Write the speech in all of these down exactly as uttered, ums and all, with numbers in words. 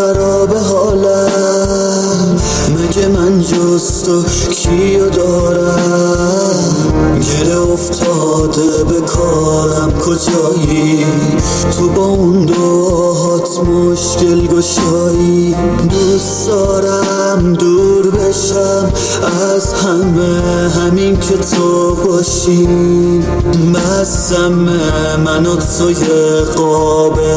خراب حالم، مگه من جز تو کیو دارم؟ گره افتاده به کارم کجایی؟ تو با اون دعات مشکل گشایی. دوست دارم دور بشم از همه، همین که تو باشی. بستم من و توی قابه،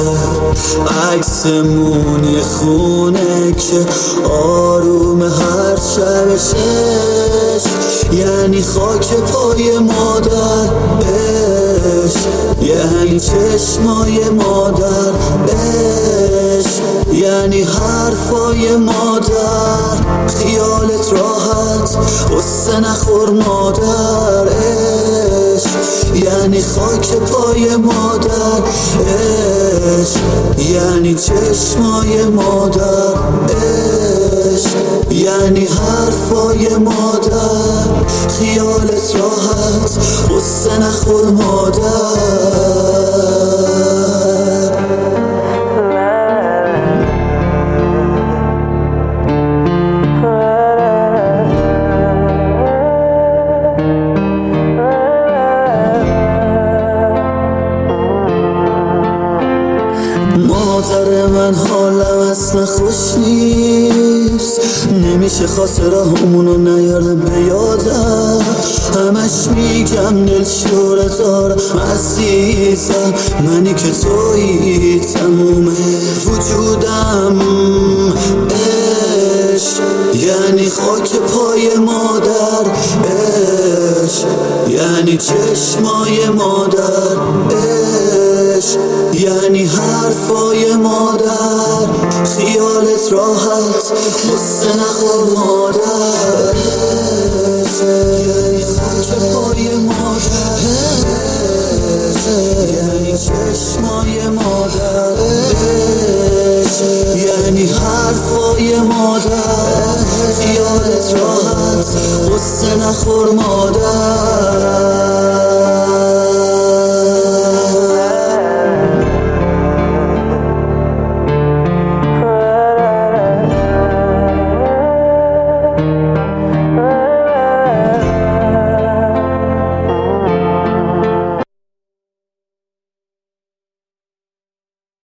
عکسمون یه خونه که آروم هر شبش، یعنی خاک پای مادر بش، یعنی چشمای مادر بش، یعنی حرفای مادر. خیالت راحت قصه نخور مادر اش، یعنی خاک پای مادر اش، یعنی چشمای مادر اش، یعنی حرفای مادر. خیالت راحت قصه نخور مادر. مادر من حالم اصلا خوش نیست، نمیشه خاطرهامونو نیارم به یادم. همش میگم دلشوره دارم عزیزم، منی که تویی تموم وجودم. عشق یعنی خاک پای مادر، عشق یعنی چشمای مادر، عشق یعنی حرفای مادر. خیالت راحت قصه نخور مادر، یعنی خاک پای مادر، یعنی چشمای مادر، یعنی حرفای مادر. خیالت راحت قصه نخور مادر.